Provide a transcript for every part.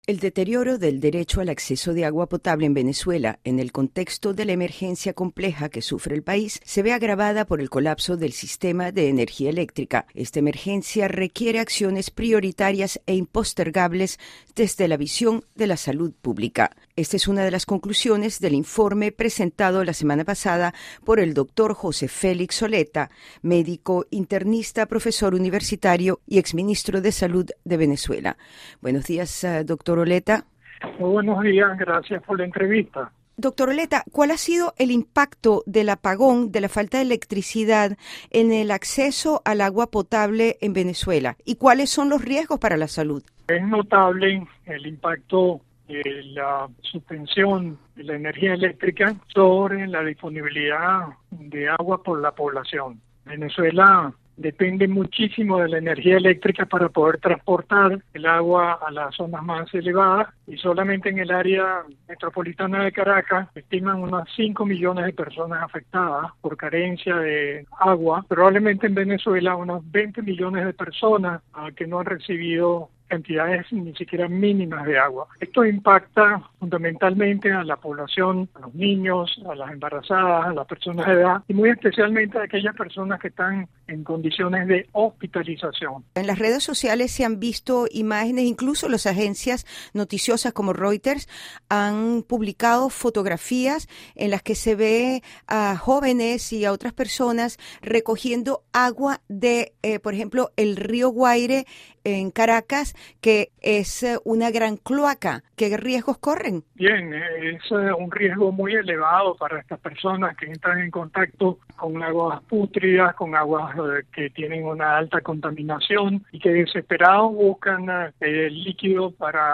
El deterioro del derecho al acceso de agua potable en Venezuela, en el contexto de la emergencia compleja que sufre el país, se ve agravada por el colapso del sistema de energía eléctrica. Esta emergencia requiere acciones prioritarias e impostergables desde la visión de la salud pública. Esta es una de las conclusiones del informe presentado la semana pasada por el doctor José Félix Oleta, médico internista, profesor universitario y exministro de Salud de Venezuela. Buenos días, doctor Oleta. Muy buenos días, gracias por la entrevista. Doctor Oleta, ¿cuál ha sido el impacto del apagón, de la falta de electricidad en el acceso al agua potable en Venezuela? ¿Y cuáles son los riesgos para la salud? Es notable el impacto de la suspensión de la energía eléctrica sobre la disponibilidad de agua por la población. Venezuela depende muchísimo de la energía eléctrica para poder transportar el agua a las zonas más elevadas y solamente en el área metropolitana de Caracas estiman unas 5 millones de personas afectadas por carencia de agua. Probablemente en Venezuela unos 20 millones de personas que no han recibido cantidades ni siquiera mínimas de agua. Esto impacta fundamentalmente a la población, a los niños, a las embarazadas, a las personas de edad y muy especialmente a aquellas personas que están en condiciones de hospitalización. En las redes sociales se han visto imágenes, incluso las agencias noticiosas como Reuters han publicado fotografías en las que se ve a jóvenes y a otras personas recogiendo agua de, por ejemplo, el río Guaire en Caracas, que es una gran cloaca. ¿Qué riesgos corren? Bien, es un riesgo muy elevado para estas personas que entran en contacto con aguas pútridas, con aguas que tienen una alta contaminación y que desesperados buscan líquido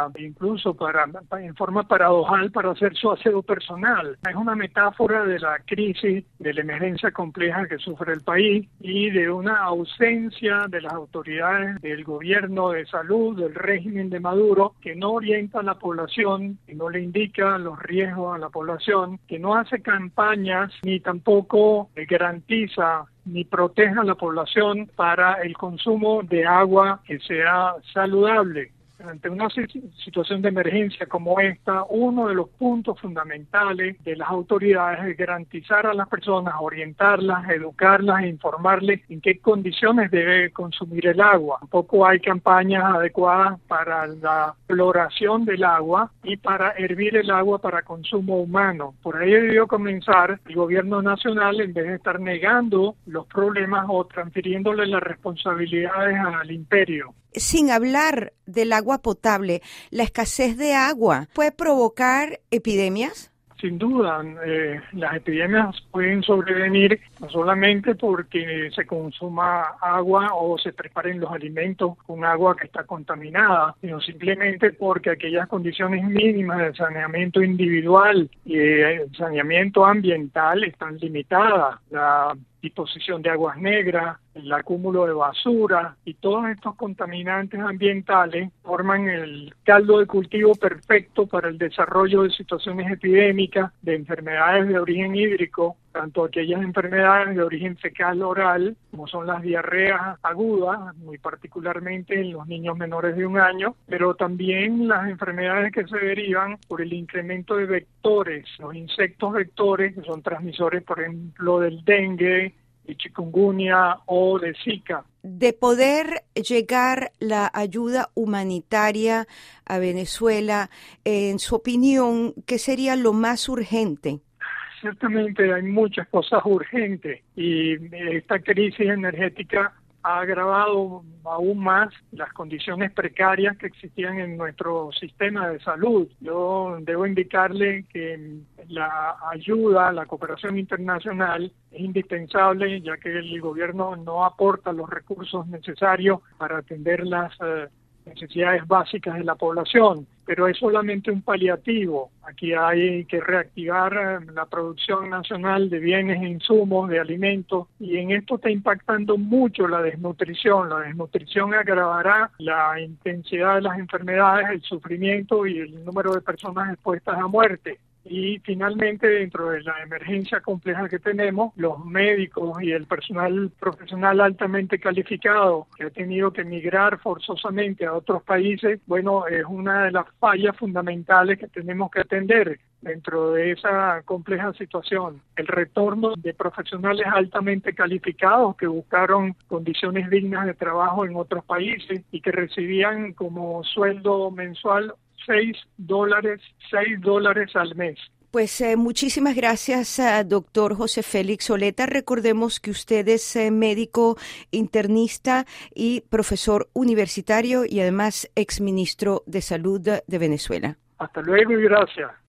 en forma paradojal para hacer su aseo personal. Es una metáfora de la crisis, de la emergencia compleja que sufre el país y de una ausencia de las autoridades del gobierno de salud, del régimen de Maduro, que no orienta a la población, que no le indica los riesgos a la población, que no hace campañas ni tampoco garantiza ni protege a la población para el consumo de agua que sea saludable. Ante una situación de emergencia como esta, uno de los puntos fundamentales de las autoridades es garantizar a las personas, orientarlas, educarlas e informarles en qué condiciones debe consumir el agua. Tampoco hay campañas adecuadas para la floración del agua y para hervir el agua para consumo humano. Por ahí debió comenzar el gobierno nacional, en vez de estar negando los problemas o transfiriéndole las responsabilidades al imperio. Sin hablar del agua potable, ¿la escasez de agua puede provocar epidemias? Sin duda, las epidemias pueden sobrevenir no solamente porque se consuma agua o se preparen los alimentos con agua que está contaminada, sino simplemente porque aquellas condiciones mínimas de saneamiento individual y saneamiento ambiental están limitadas. La disposición de aguas negras, el acúmulo de basura y todos estos contaminantes ambientales forman el caldo de cultivo perfecto para el desarrollo de situaciones epidémicas, de enfermedades de origen hídrico, tanto aquellas enfermedades de origen fecal oral, como son las diarreas agudas, muy particularmente en los niños menores de 1 año, pero también las enfermedades que se derivan por el incremento de vectores, los insectos vectores, que son transmisores, por ejemplo, del dengue, de chikungunya o de Zika. De poder llegar la ayuda humanitaria a Venezuela, en su opinión, ¿qué sería lo más urgente? Ciertamente hay muchas cosas urgentes y esta crisis energética ha agravado aún más las condiciones precarias que existían en nuestro sistema de salud. Yo debo indicarle que la ayuda, la cooperación internacional es indispensable, ya que el gobierno no aporta los recursos necesarios para atender las necesidades básicas de la población, pero es solamente un paliativo. Aquí hay que reactivar la producción nacional de bienes e insumos, de alimentos, y en esto está impactando mucho la desnutrición. La desnutrición agravará la intensidad de las enfermedades, el sufrimiento y el número de personas expuestas a muerte. Y finalmente, dentro de la emergencia compleja que tenemos, los médicos y el personal profesional altamente calificado que ha tenido que emigrar forzosamente a otros países, bueno, es una de las fallas fundamentales que tenemos que atender dentro de esa compleja situación. El retorno de profesionales altamente calificados que buscaron condiciones dignas de trabajo en otros países y que recibían como sueldo mensual $6 al mes. Pues muchísimas gracias, doctor José Félix Oleta. Recordemos que usted es médico internista y profesor universitario y además exministro de Salud de Venezuela. Hasta luego y gracias.